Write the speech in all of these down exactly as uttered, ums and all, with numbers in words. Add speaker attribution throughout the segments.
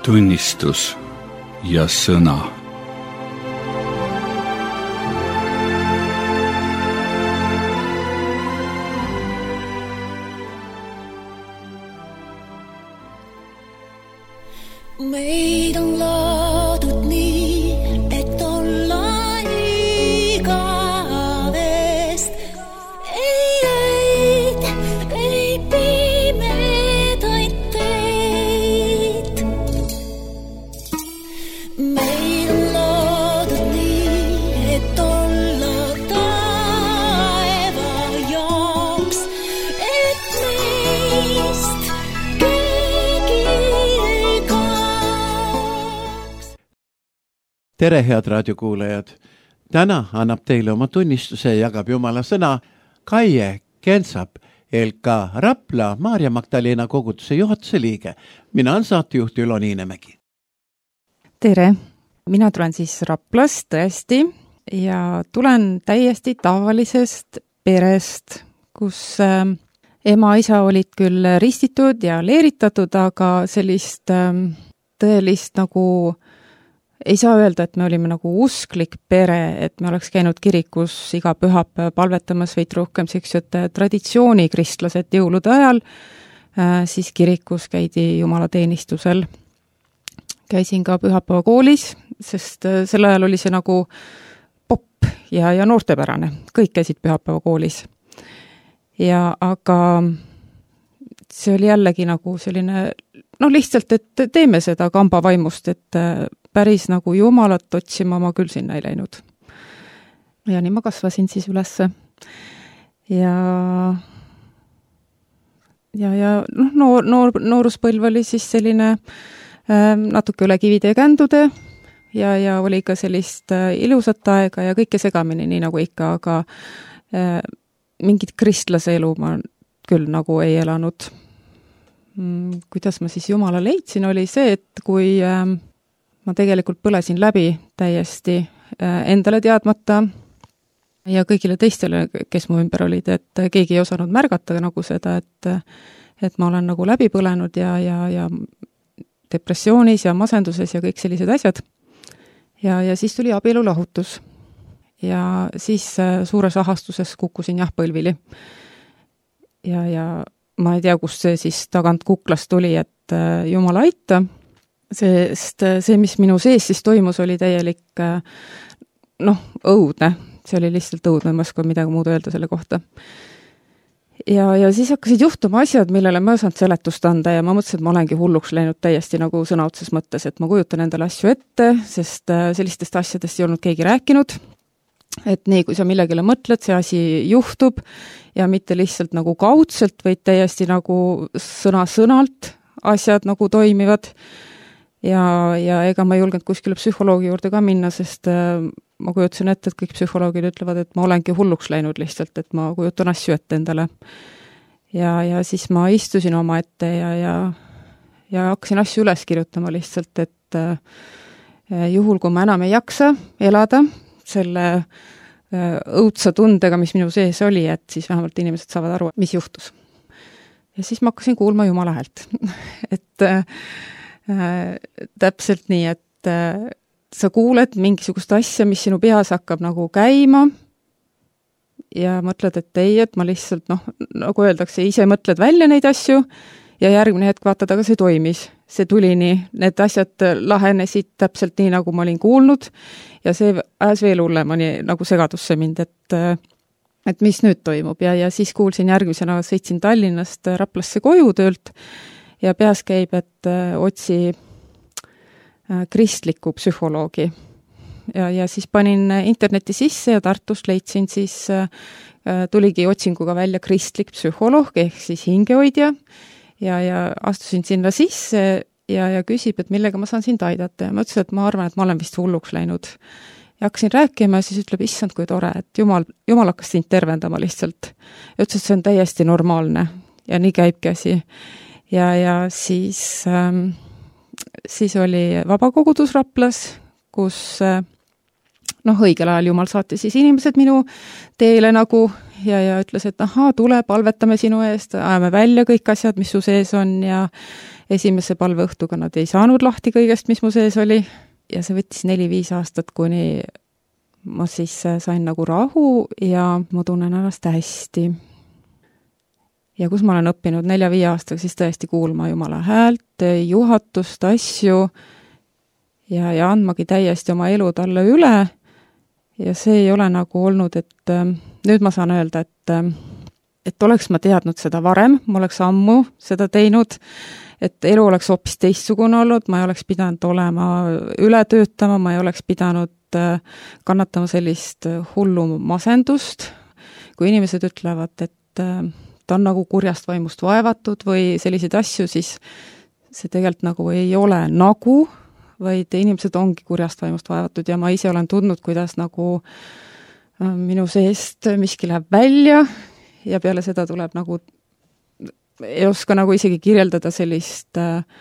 Speaker 1: tunnistus ja sõna.
Speaker 2: Meid on loodud nii, et olla igavest. Ei öid, ei pimedaid teid. Meid on loodud nii, et olla taeva jaoks, et meist keegi ei kaoks.
Speaker 3: Tere, head raadiokuulajad! Täna annab teile oma tunnistuse ja jagab Jumala sõna Kaie Kensap, L K Rapla Maarja Magdalena koguduse juhatuse liige. Mina on saatejuht Ülo Niinemägi.
Speaker 4: Tere! Mina tulen siis Raplast tõesti ja tulen täiesti tavalisest perest, kus äh, ema isa olid küll ristitud ja leeritatud, aga sellist äh, tõelist nagu ei saa öelda, et me olime nagu usklik pere, et me oleks käinud kirikus iga pühapäev palvetamas, vaid rohkem sellised traditsioonikristlased jõulude ajal, äh, siis kirikus käidi jumalateenistusel. Käisin ka pühapäeva koolis, sest äh, sel ajal oli see nagu pop ja, ja noortepärane. Kõik käisid pühapäeva koolis. Ja aga see oli jällegi nagu selline, no lihtsalt, et teeme seda kamba vaimust, et äh, päris nagu Jumalat otsima ma küll sinna ei läinud. Ja nii ma kasvasin siis ülesse. Ja, ja, ja noh, noor, noor, nooruspõlv oli siis selline äh, natuke üle kivide ja kändude ja, ja oli ka sellist äh, ilusat aega ja kõike segamini, nii nagu ikka, aga äh, mingit kristlase elu ma küll nagu ei elanud. Mm, kuidas ma siis Jumala leidsin, oli see, et kui äh, ma tegelikult põlesin läbi täiesti endale teadmata ja kõigile teistele, kes mu ümber olid, et keegi ei osanud märgata nagu seda, et, et ma olen nagu läbi põlenud ja, ja, ja depressioonis ja masenduses ja kõik sellised asjad. Ja, ja siis tuli abielulahutus. Ja siis suures ahastuses kukkusin jah põlvili. Ja, ja ma ei tea, kust see siis tagant kuklas tuli, et Jumala aita. Sest see, mis minu sees siis toimus, oli täielik noh, õudne. See oli lihtsalt õudne, ma ei oska midagi muud öelda selle kohta. Ja, ja siis hakkasid juhtuma asjad, millele ma ei osanud seletust anda ja ma mõtlesin, et ma olengi hulluks läinud täiesti nagu sõna otses mõttes, et ma kujutan endale asju ette, sest sellistest asjadest ei olnud keegi rääkinud. Et nii, kui sa millegile mõtled, see asi juhtub ja mitte lihtsalt nagu kaudselt, vaid täiesti nagu sõna-sõnalt asjad nagu toimivad. Ja, ja ega ma ei julgenud kuskile psühholoogi juurde ka minna, sest äh, ma kujutasin ette, et kõik psühholoogid ütlevad, et ma olengi hulluks läinud lihtsalt, et ma kujutan asju ette endale. Ja, ja siis ma istusin oma ette ja, ja, ja hakkasin asju üles kirjutama lihtsalt, et äh, juhul, kui ma enam ei jaksa elada selle äh, õudsa tundega, mis minu sees oli, et siis vähemalt inimesed saavad aru, mis juhtus. Ja siis ma hakkasin kuulma Jumala häält. et äh, Äh, täpselt nii, et äh, sa kuuled mingisugust asja, mis sinu peas hakkab nagu käima ja mõtled, et ei, et ma lihtsalt, noh, nagu öeldakse, ise mõtled välja neid asju ja järgmine hetk vaatad, aga see toimis. See tuli nii, need asjad lahenesid täpselt nii, nagu ma olin kuulnud ja see ajas veel hullemani nagu segadusse mind, et, äh, et mis nüüd toimub ja, ja siis kuulsin järgmisena, sõitsin Tallinnast Raplasse koju töölt ja peas käib, et äh, otsi äh, kristliku psühholoogi. Ja, ja siis panin interneti sisse ja Tartust leidsin siis, äh, tuligi otsinguga välja kristlik psühholoog, ehk siis hingehoidja. Ja, ja astusin sinna sisse ja, ja küsib, et millega ma saan sind aidata. Ja ma ütlesin, et ma arvan, et ma olen vist hulluks läinud. Ja hakkasin rääkima ja siis ütleb, issand, kui tore, et Jumal, Jumal hakkas sind tervendama lihtsalt. Ja ütles, et see on täiesti normaalne ja nii käibki asi. Ja, ja siis, ähm, siis oli vabakogudus Raplas, kus äh, noh, õigel ajal Jumal saatis siis inimesed minu teele nagu ja, ja ütles, et ahaa, tule, palvetame sinu eest, ajame välja kõik asjad, mis su sees on ja esimese palveõhtuga nad ei saanud lahti kõigest, mis mu sees oli ja see võttis neli-viis aastat, kuni ma siis sain nagu rahu ja ma tunnen ennast hästi. Ja kus ma olen õppinud nelja-viie aastaga, siis tõesti kuulma Jumala häält, juhatust, asju ja, ja andmagi täiesti oma elu talle üle. Ja see ei ole nagu olnud, et nüüd ma saan öelda, et, et oleks ma teadnud seda varem, ma oleks ammu seda teinud, et elu oleks hoopis teistsugune olnud, ma ei oleks pidanud olema üle töötama, ma ei oleks pidanud kannatama sellist hullu masendust, kui inimesed ütlevad, et ta on nagu kurjast vaimust vaevatud või selliseid asju, siis see tegelikult nagu ei ole nagu, vaid inimesed ongi kurjast vaimust vaevatud ja ma ise olen tundnud, kuidas nagu minu seest miski läheb välja ja peale seda tuleb nagu, ei oska nagu isegi kirjeldada sellist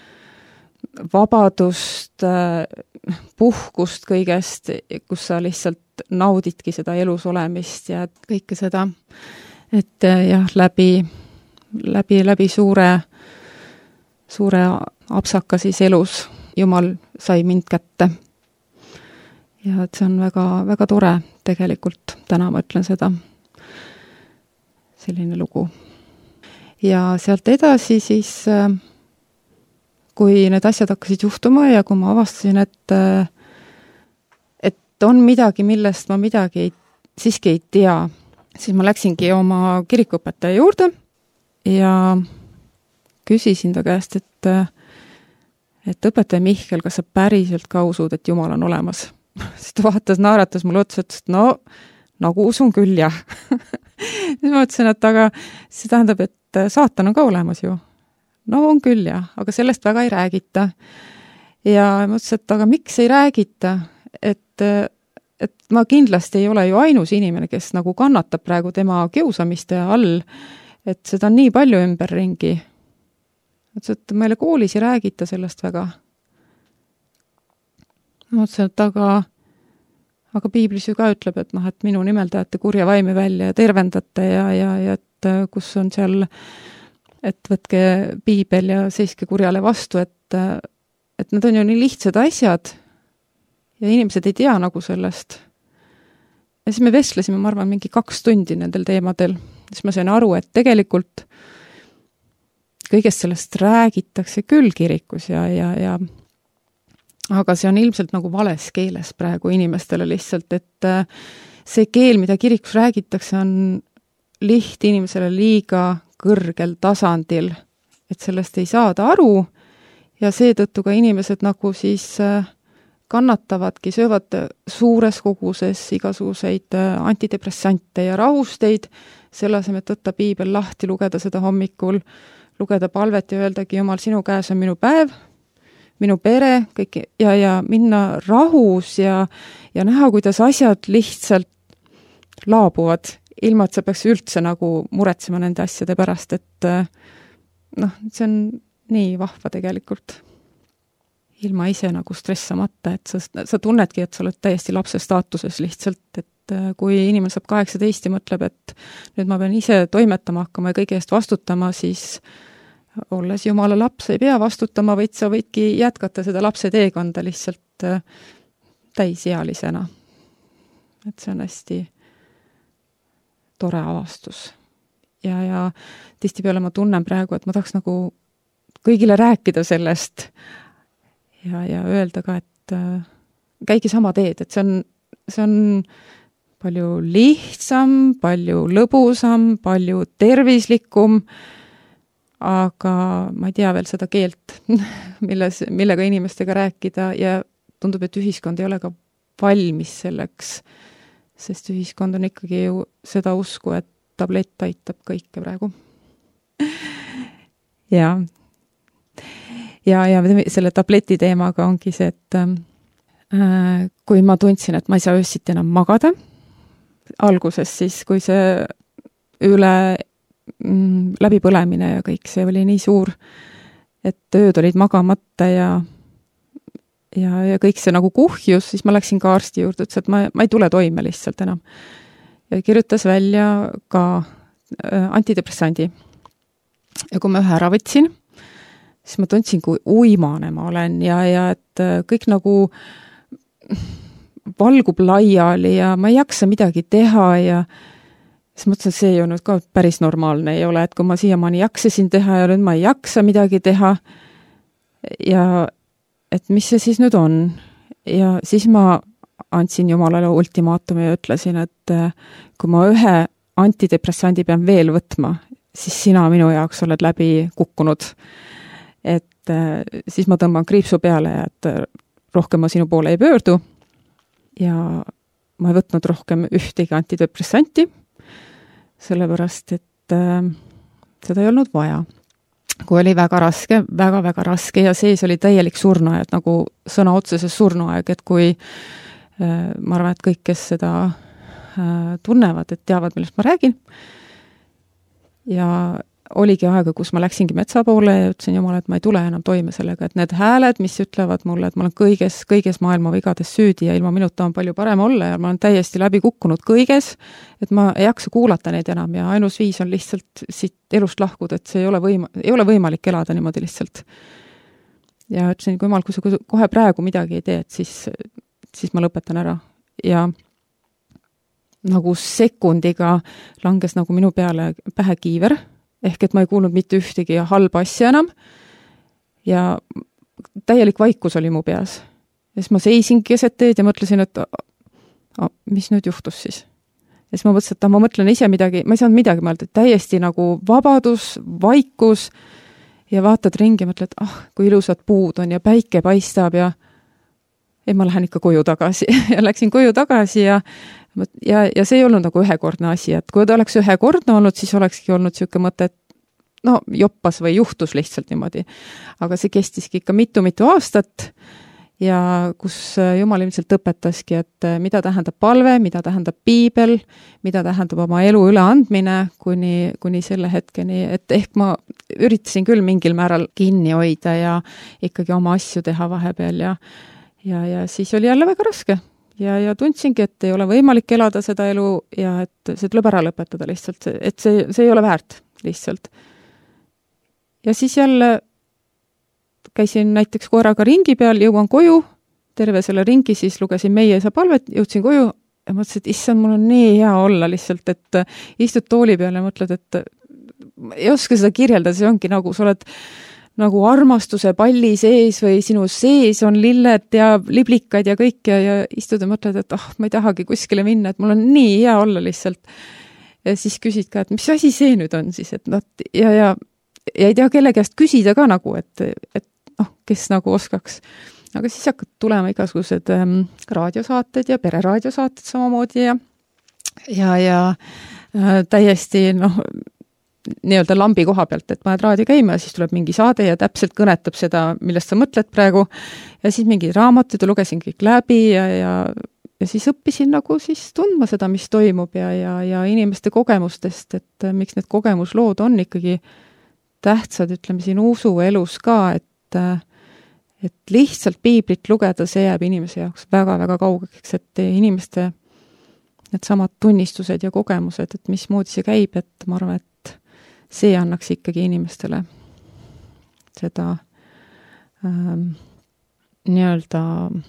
Speaker 4: vabadust, puhkust kõigest, kus sa lihtsalt naudidki seda elus olemist ja kõike seda, et jah, läbi, läbi, läbi suure, suure apsaka siis elus Jumal sai mind kätte. Ja et see on väga, väga tore tegelikult, täna ma ütlen seda, selline lugu. Ja sealt edasi siis, kui need asjad hakkasid juhtuma ja kui ma avastasin, et, et on midagi, millest ma midagi ei, siiski ei tea, siis ma läksingi oma kirikuõpetaja juurde ja küsisin ta käest, et et õpetaja Mihkel, kas sa päriselt ka usud, et Jumal on olemas? Siis ta vaatas, naeratas mulle otsa, et no, nagu usun küll, jah. Siis ma ütlesin, et aga see tähendab, et saatan on ka olemas ju. No on küll, jah, aga sellest väga ei räägita. Ja ma ütlesin, et aga miks ei räägita? Et, et ma kindlasti ei ole ju ainus inimene, kes nagu kannatab praegu tema kiusamiste all, et seda on nii palju ümberringi. Et meile koolis ei räägita sellest väga. Ma mõtlesin, et aga, aga piiblis ju ka ütleb, et, noh, et minu nimel teate kurja vaimi välja ja tervendate ja, ja, ja et kus on seal, et võtke piibel ja seiske kurjale vastu, et, et need on ju nii lihtsad asjad ja inimesed ei tea nagu sellest. Ja siis me vestlesime, ma arvan, mingi kaks tundi nendel teemadel. Siis ma sain aru, et tegelikult kõigest sellest räägitakse küll kirikus ja, ja, ja aga see on ilmselt nagu vales keeles praegu inimestele lihtsalt, et see keel, mida kirikus räägitakse, on liht inimesele liiga kõrgel tasandil, et sellest ei saada aru ja seetõttu ka inimesed nagu siis kannatavadki, söövad suures koguses igasuguseid antidepressante ja rahusteid, selle asemel, et võtta piibel lahti, lugeda seda hommikul, lugeda palvet ja öeldagi, Jumal, sinu käes on minu päev, minu pere, kõik, ja, ja minna rahus ja, ja näha, kuidas asjad lihtsalt laabuvad, ilma et sa peaks üldse nagu muretsema nende asjade pärast, et noh, see on nii vahva tegelikult. Ilma ise nagu stressamata, et sa, sa tunnedki, et sa oled täiesti lapse staatuses lihtsalt, et kui inimene saab kaheksateist ja mõtleb, et nüüd ma pean ise toimetama hakkama ja kõige eest vastutama, siis olles Jumala laps ei pea vastutama, vaid sa võidki jätkata seda lapse teekonda lihtsalt täisealisena. Et see on hästi tore avastus. Ja, ja tihtipeale ma tunnen praegu, et ma tahaks nagu kõigile rääkida sellest ja, ja öelda ka, et äh, käigi sama teed, et see on, see on palju lihtsam, palju lõbusam, palju tervislikum, aga ma ei tea veel seda keelt, milles, millega inimestega rääkida ja tundub, et ühiskond ei ole ka valmis selleks, sest ühiskond on ikkagi ju seda usku, et tablett aitab kõike praegu. ja, ja, ja selle tableti teemaga ongi see, et äh, kui ma tundsin, et ma ei saa öösiti enam magada, alguses siis, kui see üle mm, läbipõlemine ja kõik see oli nii suur, et ööd olid magamata ja, ja, ja kõik see nagu kuhjus, siis ma läksin ka arsti juurde, ütles, et ma, ma ei tule toime lihtsalt enam. ja kirjutas välja ka antidepressandi. Ja kui ma ühe ära võtsin, siis ma tundsin, kui uimane ma olen ja, ja et kõik nagu valgub laiali ja ma ei jaksa midagi teha ja siis mõtlesin, et see ei olnud ka päris normaalne ei ole, et kui ma siiamaani jaksasin teha ja nüüd ma ei jaksa midagi teha ja et mis see siis nüüd on. Ja siis ma andsin Jumalale ultimaatumi ja ütlesin, et kui ma ühe antidepressandi pean veel võtma, siis sina minu jaoks oled läbi kukkunud. Et siis ma tõmban kriipsu peale ja et rohkem ma sinu poole ei pöördu ja ma ei võtnud rohkem ühtegi antidepressanti, sellepärast, et äh, seda ei olnud vaja. Kui oli väga raske, väga-väga raske ja sees oli täielik surnuaeg, nagu sõna otseses surnuaeg, et kui äh, ma arvan, et kõik, kes seda äh, tunnevad, et teavad, millest ma räägin, ja oligi aega, kus ma läksingi metsa poole ja ütlesin Jumala, et ma ei tule enam toime sellega, et need hääled, mis ütlevad mulle, et ma olen kõiges, kõiges maailma vigades süüdi ja ilma minuta on palju parem olla ja ma olen täiesti läbi kukkunud kõiges, et ma ei jaksa kuulata neid enam ja ainus viis on lihtsalt siit elust lahkuda, et see ei ole, võima, ei ole võimalik elada niimoodi lihtsalt. Ja ütlesin, kui Jumal, kui sa kohe praegu midagi ei tee, et siis, siis ma lõpetan ära. Ja nagu sekundiga langes nagu minu peale pähe kiiver, ehk et ma ei kuulnud mitte ühtegi halba asja enam ja täielik vaikus oli mu peas. Ja siis ma seisin keset teed ja mõtlesin, et a, mis nüüd juhtus siis? Ja siis ma mõtlesin, et ma mõtlen ise midagi, ma ei saanud midagi mõelda, täiesti nagu vabadus, vaikus ja vaatad ringi ja mõtled, ah, kui ilusad puud on ja päike paistab ja ja ma lähen ikka koju tagasi ja läksin koju tagasi ja Ja, ja see ei olnud nagu ühekordne asi, et kui ta oleks ühekordne olnud, siis olekski olnud selline mõte, et no joppas või juhtus lihtsalt niimoodi. Aga see kestiski ikka mitu-mitu aastat ja kus Jumal ilmselt õpetaski, et mida tähendab palve, mida tähendab piibel, mida tähendab oma elu üleandmine kuni, kuni selle hetkeni, et ehk ma üritasin küll mingil määral kinni hoida ja ikkagi oma asju teha vahepeal ja, ja, ja siis oli jälle väga raske. Ja, ja tundsingi, et ei ole võimalik elada seda elu ja et see tuleb ära lõpetada lihtsalt, et see, see ei ole väärt lihtsalt. Ja siis jälle käisin näiteks koeraga ringi peal, jõuan koju, terve selle ringi siis lugesin meie isa palvet, jõudsin koju ja mõtlesin, et issand, mul on nii hea olla lihtsalt, et istud tooli peal ja mõtled, et ei oska seda kirjelda, see ongi nagu, sa oled nagu armastuse palli sees või sinu sees on lilled ja liblikad ja kõik ja, ja istud ja mõtled, et oh, ma ei tahagi kuskile minna, et mul on nii hea olla lihtsalt. Ja siis küsid ka, et mis asi see nüüd on siis, et noh, ja, ja, ja ei tea kelle käest küsida ka nagu, et, et noh, kes nagu oskaks. Aga siis hakkad tulema igasugused ähm, raadiosaated ja pereraadiosaated samamoodi ja, ja, ja äh, täiesti noh, nii-öelda lambi koha pealt, et paned raadio käima ja siis tuleb mingi saade ja täpselt kõnetab seda, millest sa mõtled praegu ja siis mingi raamatud ja lugesin kõik läbi ja, ja, ja siis õppisin nagu siis tundma seda, mis toimub ja, ja, ja inimeste kogemustest, et miks need kogemuslood on ikkagi tähtsad, ütleme siin usu elus ka, et, et lihtsalt piiblit lugeda, see jääb inimese jaoks väga-väga kaugeks, et inimeste need samad tunnistused ja kogemused, et mismoodi see käib, et ma arvan, et see annaks ikkagi inimestele seda ähm, nii-öelda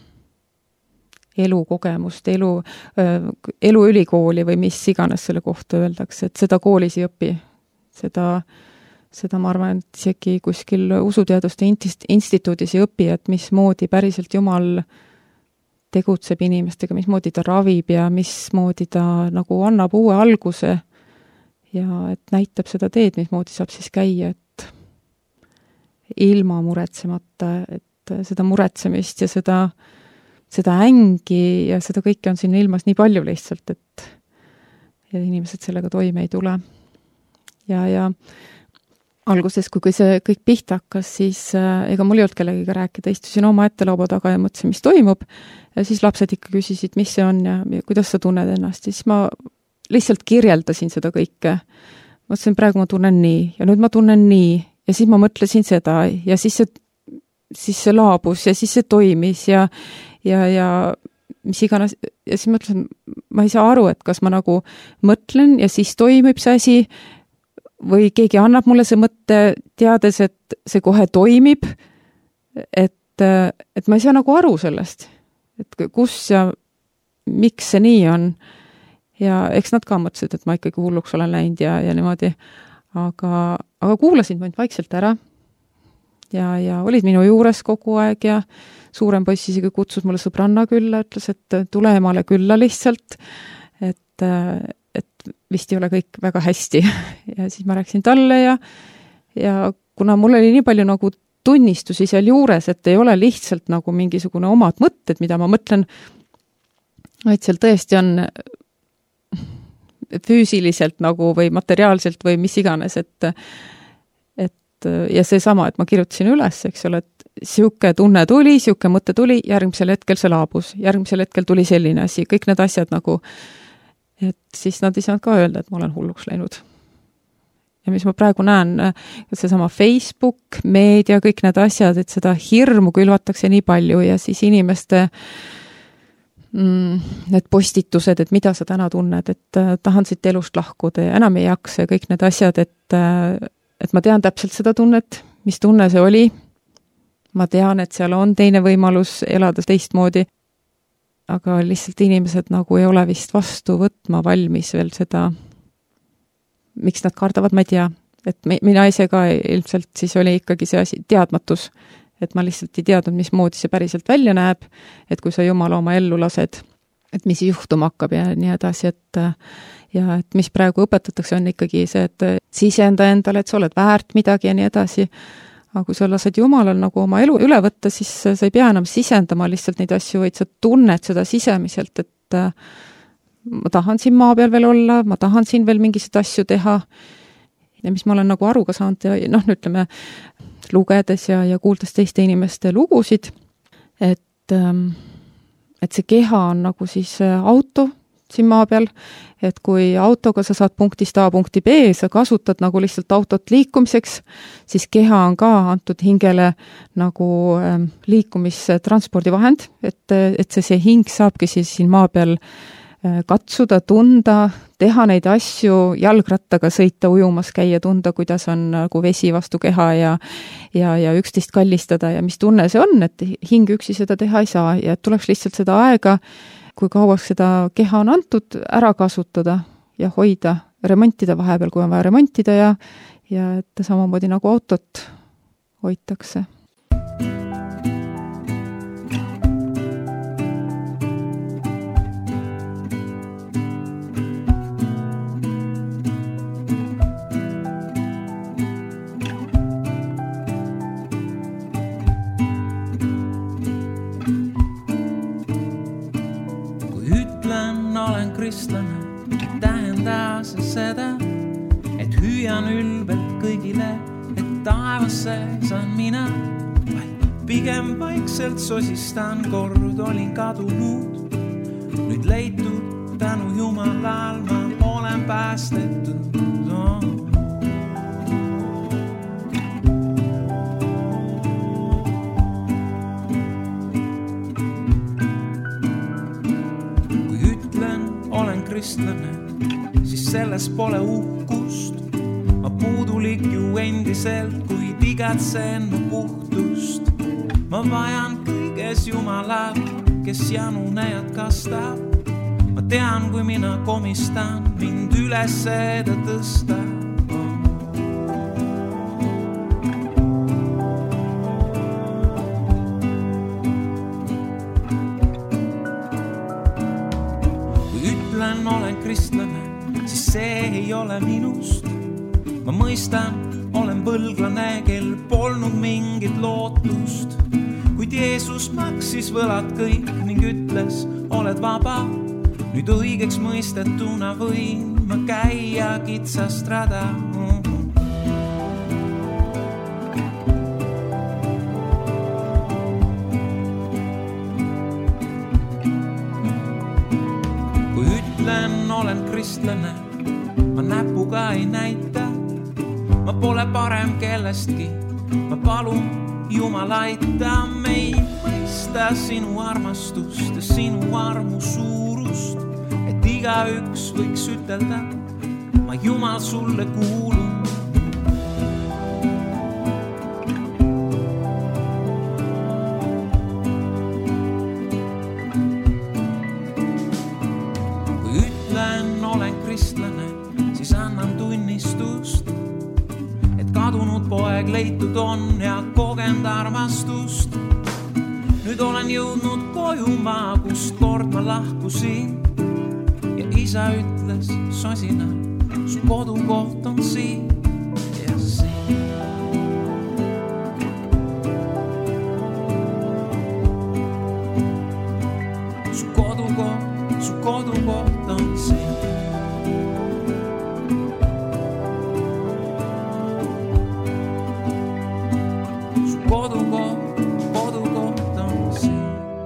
Speaker 4: elukogemust, elu, äh, eluülikooli või mis iganes selle kohta öeldakse, et seda koolis ei õpi. Seda, seda ma arvan, et isegi kuskil usuteaduste instituudis ei õpi, et mismoodi päriselt Jumal tegutseb inimestega, mismoodi ta ravib ja mismoodi ta nagu annab uue alguse ja et näitab seda teed, mismoodi saab siis käia, et ilma muretsemata, et seda muretsemist ja seda, seda ängi ja seda kõike on siin ilmas nii palju lihtsalt, et ja inimesed sellega toime ei tule. Ja, ja alguses, kui see kõik pihta hakkas, siis äh, ega mul ei olnud kellegiga rääkida, istusin oma ette laua taga ja mõtlesin, mis toimub ja siis lapsed ikka küsisid, mis see on ja, ja kuidas sa tunned ennast ja siis ma lihtsalt kirjeldasin seda kõike. Mõtlesin, praegu ma tunnen nii ja nüüd ma tunnen nii ja siis ma mõtlesin seda ja siis see, siis see laabus ja siis see toimis ja, ja, ja mis iganes ja siis mõtlesin, ma ei saa aru, et kas ma nagu mõtlen ja siis toimub see asi või keegi annab mulle see mõtte teades, et see kohe toimib, et, et ma ei saa nagu aru sellest, et kus ja miks see nii on. Ja eks nad ka mõtlesid, et ma ikkagi hulluks olen läinud ja, ja niimoodi, aga, aga kuulasid mind vaikselt ära ja, ja olid minu juures kogu aeg ja suurem poiss isegi kutsus mulle sõbranna külla, ütles, et tule emale külla lihtsalt, et, et vist ei ole kõik väga hästi. Ja siis ma rääkisin talle ja, ja kuna mul oli nii palju nagu tunnistusi seal juures, et ei ole lihtsalt nagu mingisugune omad mõtted, mida ma mõtlen, et seal tõesti on füüsiliselt nagu või materiaalselt või mis iganes, et, et ja see sama, et ma kirjutasin üles, eks ole, et siuke tunne tuli, siuke mõte tuli, järgmisel hetkel see laabus, järgmisel hetkel tuli selline asi, kõik need asjad nagu, et siis nad ei saanud ka öelda, et ma olen hulluks läinud. Ja mis ma praegu näen, et see sama Facebook, meedia, kõik need asjad, et seda hirmu külvatakse nii palju ja siis inimeste Mm, need postitused, et mida sa täna tunned, et äh, tahan siit elust lahkuda ja enam ei jaksa ja kõik need asjad, et, äh, et ma tean täpselt seda tunnet, mis tunne see oli. Ma tean, et seal on teine võimalus elada teistmoodi, aga lihtsalt inimesed nagu ei ole vist vastu võtma valmis veel seda, miks nad kardavad, ma ei tea, et mina ise ka ilmselt siis oli ikkagi see asi, teadmatus, et ma lihtsalt ei teadnud, mismoodi see päriselt välja näeb, et kui sa Jumala oma ellu lased, et mis juhtuma hakkab ja nii edasi, et ja et mis praegu õpetatakse, on ikkagi see, et sisenda endale, et sa oled väärt midagi ja nii edasi, aga kui sa lased Jumalal nagu oma elu üle võtta, siis sa ei pea enam sisendama lihtsalt neid asju, vaid sa tunned seda sisemiselt, et ma tahan siin maa peal veel olla, ma tahan siin veel mingisugused asju teha ja mis ma olen nagu aru ka saanud ja noh, ütleme, lugedes ja, ja kuuldes teiste inimeste lugusid, et, et see keha on nagu siis auto siin maa peal, et kui autoga sa saad punktist A punkti B, sa kasutad nagu lihtsalt autot liikumiseks, siis keha on ka antud hingele nagu liikumistranspordivahend, et, et see, see hing saabki siis siin maa peal katsuda, tunda, teha neid asju, jalgrattaga sõita, ujumas käia, tunda, kuidas on nagu vesi vastu keha ja, ja, ja üksteist kallistada ja mis tunne see on, et hing üksi seda teha ei saa ja et tuleks lihtsalt seda aega, kui kauaks seda keha on antud, ära kasutada ja hoida, remontida vahepeal, kui on vaja remontida ja, ja et samamoodi nagu autot hoitakse.
Speaker 5: Olen kristlane, tähenda see seda, et hüüan ülbelt kõigile, et taevasse saan mina, vaid pigem vaikselt sosistan, kord olin kadunud, nüüd leitud tänu Jumalal ma olen päästetud no.. kristlane, siis selles pole uhkust. Ma puudulik ju endiselt, kuid igatsen mu puhtust. Ma vajan kõiges Jumalat, kes janunejad kastab. Ma tean, kui mina komistan, mind üles ta tõsta. Olen kristlane, siis see ei ole minust. Ma mõistan, olen põlglane, kel polnud mingit lootust. Kuid Jeesus maksis võlad kõik ning ütles, oled vaba. Nüüd õigeks mõistetuna võin ma käia kitsast rada. Olen kristlane, ma näpuga ei näita, ma pole parem kellestki, ma palun Jumal aita meid mõista sinu armastust ja sinu armu suurust, et igaüks võiks ütelda, ma Jumal sulle kuulun. Kui ütlen, olen kristlane, siis annan tunnistust, et kadunud poeg leitud on ja kogend armastust. Nüüd olen jõudnud kojumaa, kust kord ma lahkusin ja isa ütles sosina, su kodukoht on siin ja siin. Su kodukoht, su kodukoht on siin. Su kodukoht, kodukoht on siin.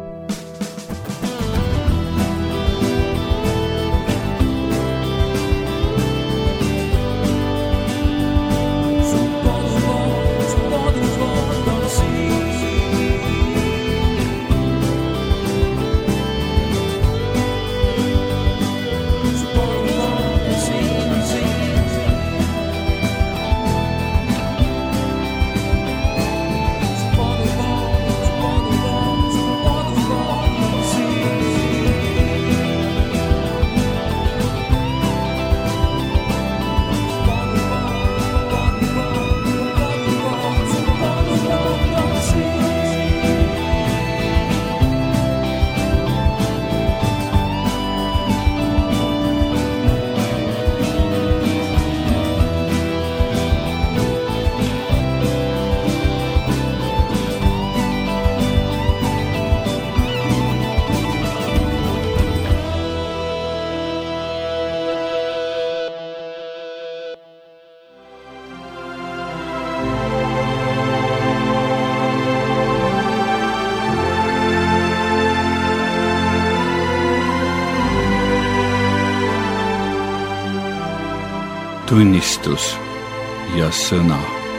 Speaker 1: Tunnistus ja sõna.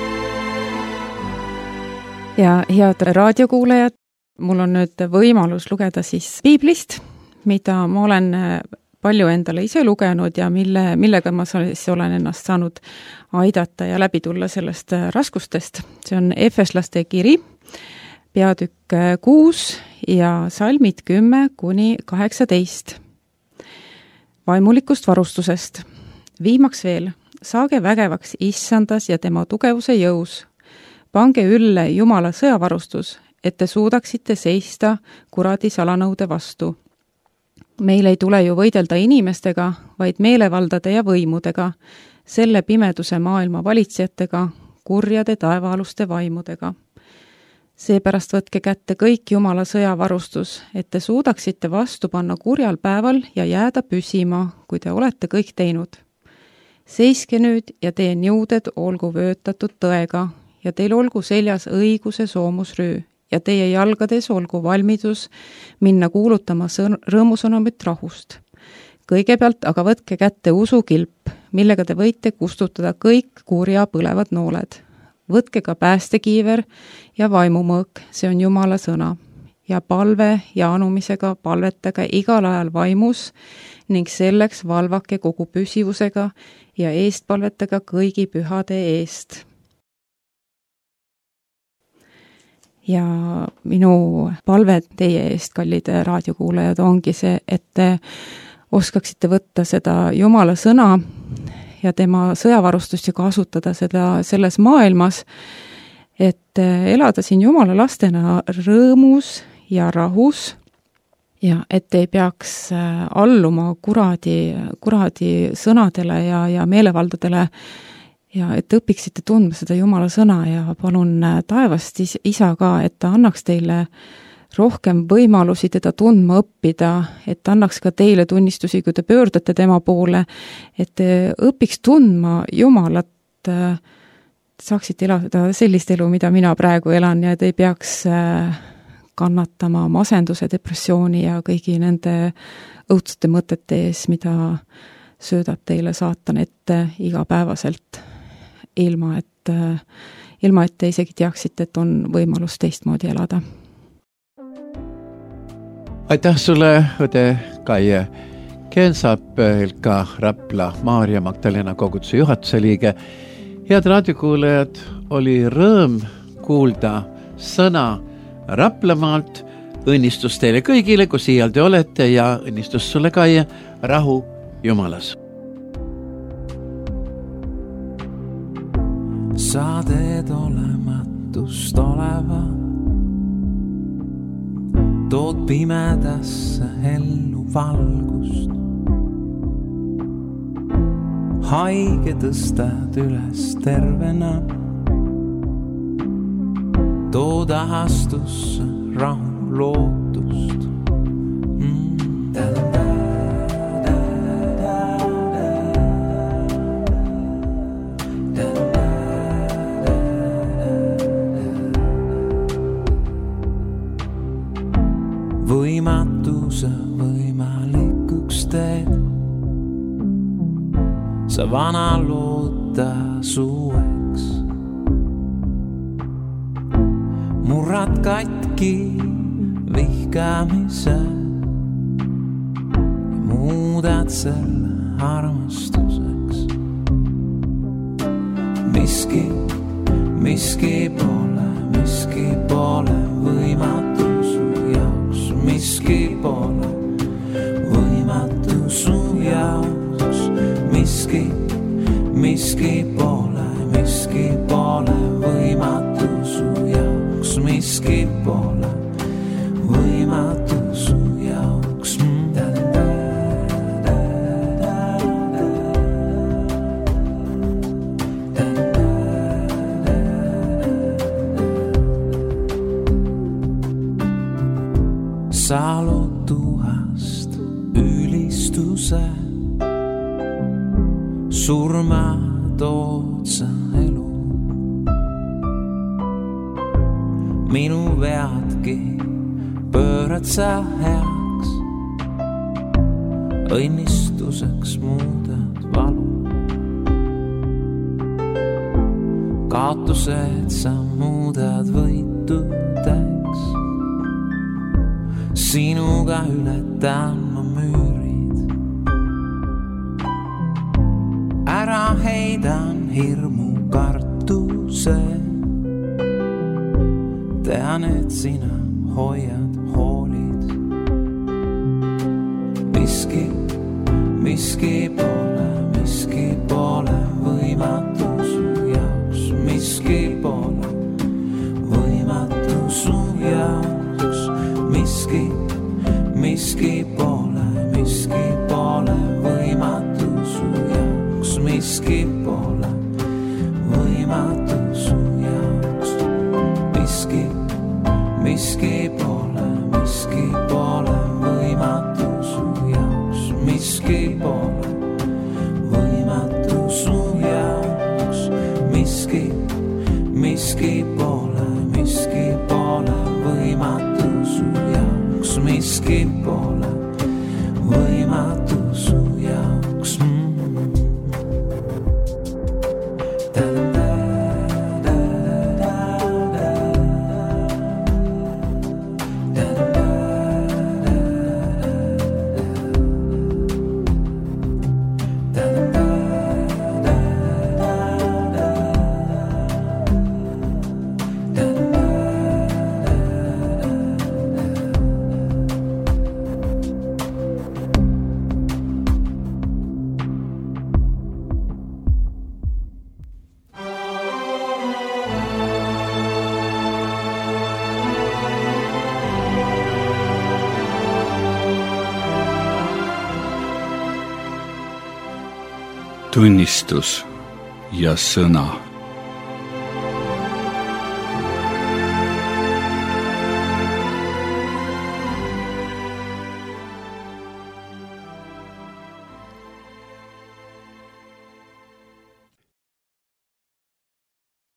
Speaker 4: Ja head raadiokuulajad, mul on nüüd võimalus lugeda siis piiblist, mida ma olen palju endale ise lugenud ja mille, millega ma siis olen ennast saanud aidata ja läbi tulla sellest raskustest. See on Efeslaste kiri, peatükk kuus ja salmid kümme kuni kaheksateist. Vaimulikust varustusest. Viimaks veel, saage vägevaks issandas ja tema tugevuse jõus. Pange ülle Jumala sõjavarustus, et te suudaksite seista kuradi salanõude vastu. Meil ei tule ju võidelda inimestega, vaid meelevaldade ja võimudega, selle pimeduse maailma valitsejatega, kurjade taevaaluste vaimudega. Seepärast võtke kätte kõik Jumala sõjavarustus, et te suudaksite vastu panna kurjal päeval ja jääda püsima, kui te olete kõik teinud. Seiske nüüd ja teie nõuded olgu vöötatud tõega ja teil olgu seljas õiguse soomusrüü ja teie jalgades olgu valmidus minna kuulutama sõn- rõõmusõnumit rahust. Kõigepealt aga võtke kätte usukilp, millega te võite kustutada kõik kurja põlevad nooled. Võtke ka päästekiiver ja vaimumõõk, see on Jumala sõna. Ja palve ja anumisega palvetage igal ajal vaimus ning selleks valvake kogu püsivusega ja eest palvetage kõigi pühade eest. Ja minu palve teie eest, kallid raadiokuulajad, ongi see, et te oskaksite võtta seda Jumala sõna ja tema sõjavarustust ja kasutada seda selles maailmas, et elada siin Jumala lastena rõõmus ja rahus ja et ei peaks alluma kuradi, kuradi sõnadele ja, ja meelevaldadele ja et õpiksite tundma seda Jumala sõna ja palun taevast isa ka, et ta annaks teile rohkem võimalusi teda tundma õppida, et annaks ka teile tunnistusi, kui te pöördate tema poole, et te õpiks tundma Jumalat, saaksite elada sellist elu, mida mina praegu elan ja et ei peaks kannatama masenduse, depressiooni ja kõigi nende õudsete mõtete ees, mida söödab teile saatan ette igapäevaselt, ilma et, ilma et te isegi teaksite, et on võimalus teistmoodi elada.
Speaker 3: Aitäh sulle, õde Kaie Kensap, ka Rapla Maarja Magdalena koguduse juhatuse liige. Head raadiokuulajad, oli rõõm kuulda sõna Raplamaalt. Õnnistus teile kõigile, kus iial te olete ja õnnistus sulle, Kaie, rahu Jumalas.
Speaker 5: Sa teed olematust oleva, tood pimedasse ellu valgust. Haige tõstad üles tervena, tood ahastusse rahu lootust. Mm. Võimatuse võimalikuks teed, sa vana loota suueks. Murrad katki vihkamise, muudad selle armastuseks. Miski, miski pole, miski pole võimatu su jaoks. Miski pole võimatu su jaoks. Miski, miski pole, miski pole võimatu su jaoks. Miski pole võimatu su jaoks. Sa lood tuhast ülistuse, surma tood sa elu. Minu veadki pöörad sa heaks, õnnistuseks muudad valu. Kaotused sa muudad võitudeks, sinuga ületan ma müürid. Ära heidan hirmu kartuse, tean, et sina hoiad, hoolid. Miski, miski pole, miski pole võimatu su jaoks. Miski pole võimatu su jaoks. Miski, miski pole, miski pole võimatu su jaoks. Miski pole võimatu su jaoks. Miski, miski pole, miski pole võimatu su jaoks. Miski pole võimatu su jaoks. Miski, miski pole, miski pole võimatu su jaoks. Miski pole võimatu su jaoks.
Speaker 1: Tunnistus ja sõna.